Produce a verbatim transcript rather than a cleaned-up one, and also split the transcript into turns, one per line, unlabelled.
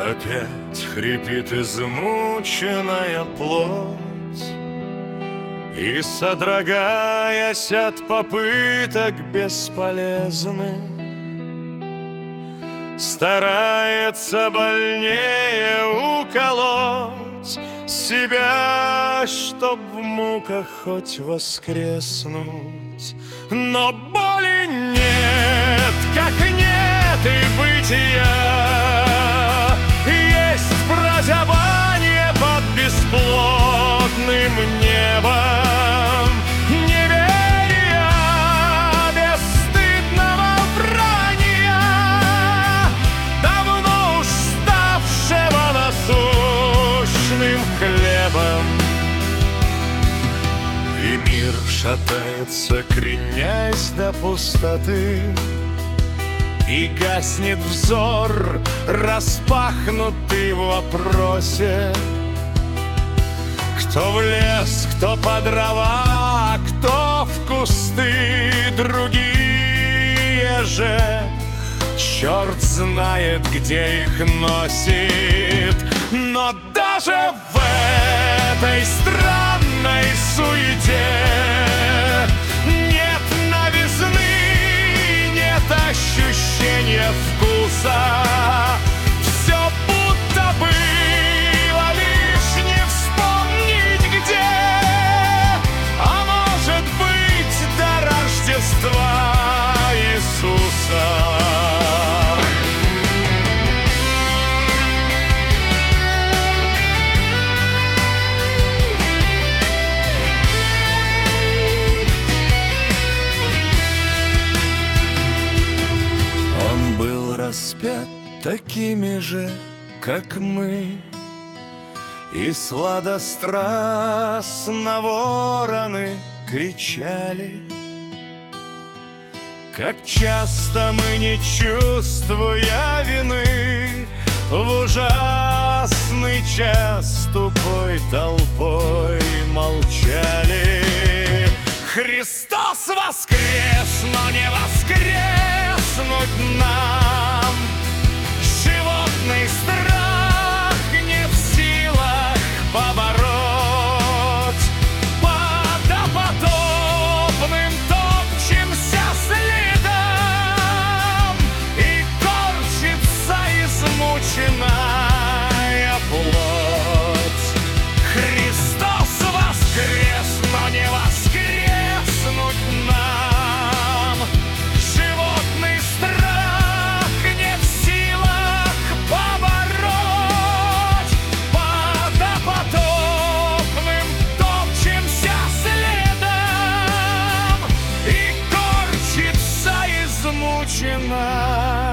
Опять хрипит измученная плоть, и, содрогаясь от попыток бесполезных, старается больнее уколоть себя, чтоб в муках хоть воскреснуть. Но боли нет, как нет и бытия. Есть прозябание под бесплотным небом, неверия бесстыдного вранья, давно уж ставшего насущным хлебом. И мир шатается, кренясь до пустоты, и гаснет взор, распахнутый в вопросе: кто в лес, кто по дрова, кто в кусты. Другие же черт знает, где их носит. Но даже в этой странной суете нет новизны, нет ощущения вкуса. Все будто было, лишь не вспомнить где. А может быть, до Рождества Иисуса. Распят такими же, как мы, и сладострастно вороны кричали. Как часто мы, не чувствуя вины, в ужасный час тупой толпой молчали. Христос воскрес, но не воскреснуть нам. Животный страх не в силах побороть. По допотопным топчемся следом, и корчится измученная плоть. Христос воскрес, но не воскреснуть нам. Животный страх не в силах побороть. По допотопным топчемся следом, и корчится измученная